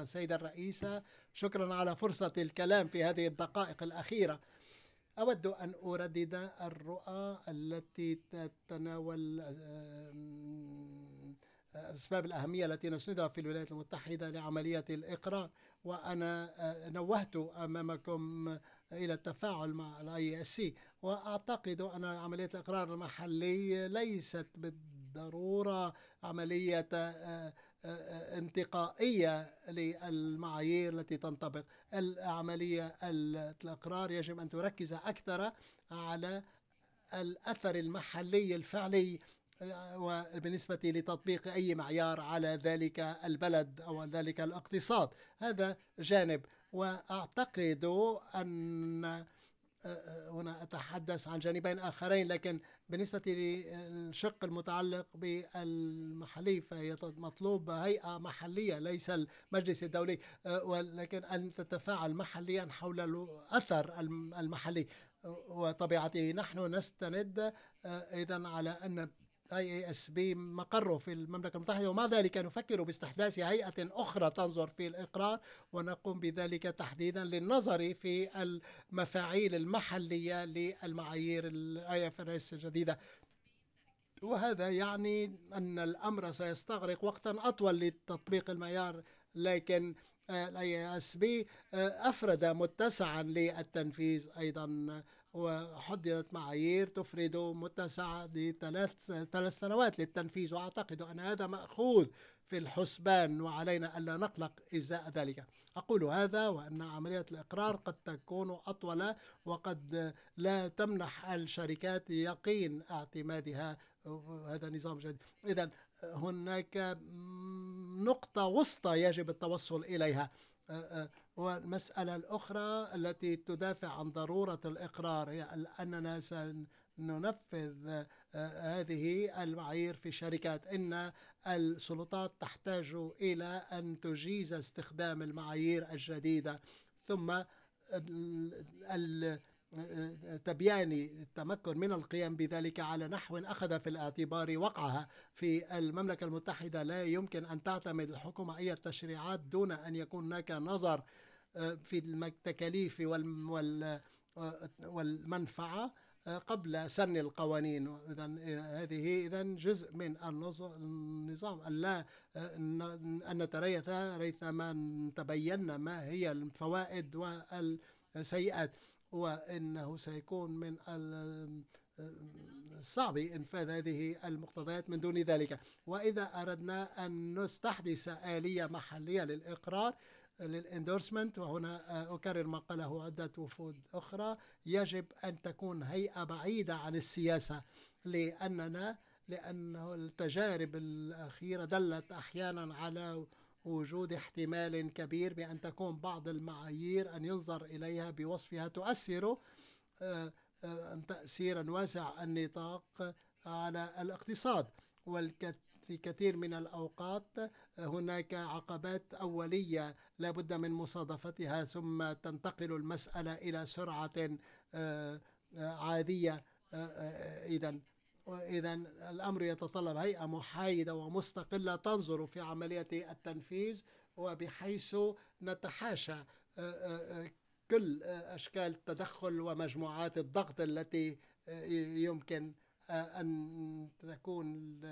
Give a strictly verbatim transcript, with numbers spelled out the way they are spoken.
السيدة الرئيسة، شكرا على فرصة الكلام في هذه الدقائق الأخيرة. أود أن أردد الرؤى التي تتناول أسباب الأهمية التي نسندها في الولايات المتحدة لعملية الإقرار. وأنا نوهت أمامكم إلى التفاعل مع الاي اس سي، وأعتقد أن عملية الإقرار المحلي ليست بالضرورة عملية انتقائية للمعايير التي تنطبق. العملية الإقرار يجب أن تركز أكثر على الأثر المحلي الفعلي وبالنسبة لتطبيق أي معيار على ذلك البلد أو ذلك الاقتصاد. هذا جانب. وأعتقد أن هنا أتحدث عن جانبين آخرين، لكن بالنسبة للشق المتعلق بالمحلي فهي مطلوب هيئة محلية ليس المجلس الدولي، ولكن أن تتفاعل محليا حول الأثر المحلي. وطبيعته نحن نستند إذن على أن اي اي اس بي مقره في المملكة المتحدة، ومع ذلك نفكر باستحداث هيئة أخرى تنظر في الإقرار، ونقوم بذلك تحديدا للنظر في المفاعيل المحلية للمعايير الاي اف ار اس الجديدة. وهذا يعني أن الأمر سيستغرق وقتا أطول لتطبيق المعيار، لكن الاي اس بي أفرد متسعا للتنفيذ أيضا، وحددت معايير تفرد متسع لثلاث ثلاث سنوات للتنفيذ. وأعتقد أن هذا مأخوذ في الحسبان، وعلينا ألا نقلق إزاء ذلك. أقول هذا وأن عملية الإقرار قد تكون أطول، وقد لا تمنح الشركات يقين اعتمادها هذا نظام جديد. إذن هناك نقطة وسطى يجب التوصل إليها. والمسألة الأخرى التي تدافع عن ضرورة الإقرار هي أننا سننفذ هذه المعايير في الشركات. إن السلطات تحتاج إلى أن تجيز استخدام المعايير الجديدة، ثم تبيان التمكن من القيام بذلك على نحو أخذ في الاعتبار وقعها في المملكة المتحدة. لا يمكن أن تعتمد الحكومة أي تشريعات دون أن يكون هناك نظر في التكاليف والمنفعة قبل سن القوانين. إذن هذه إذن جزء من النظام، أن لا أن نتريث ريثما تبين ما هي الفوائد والسيئات، وإنه سيكون من الصعب إنفاذ هذه المقتضيات من دون ذلك. وإذا أردنا أن نستحدث آلية محلية للإقرار للإندورسمنت، وهنا أكرر ما قاله عدة وفود أخرى، يجب أن تكون هيئة بعيدة عن السياسة، لأننا لأنه التجارب الأخيرة دلت أحيانا على وجود احتمال كبير بأن تكون بعض المعايير أن ينظر إليها بوصفها تؤثر تأثيرا واسع النطاق على الاقتصاد. وفي كثير من الأوقات هناك عقبات أولية لا بد من مصادفتها، ثم تنتقل المسألة إلى سرعة عادية. إذن وإذن الأمر يتطلب هيئة محايدة ومستقلة تنظر في عملية التنفيذ، وبحيث نتحاشى كل أشكال التدخل ومجموعات الضغط التي يمكن أن تكون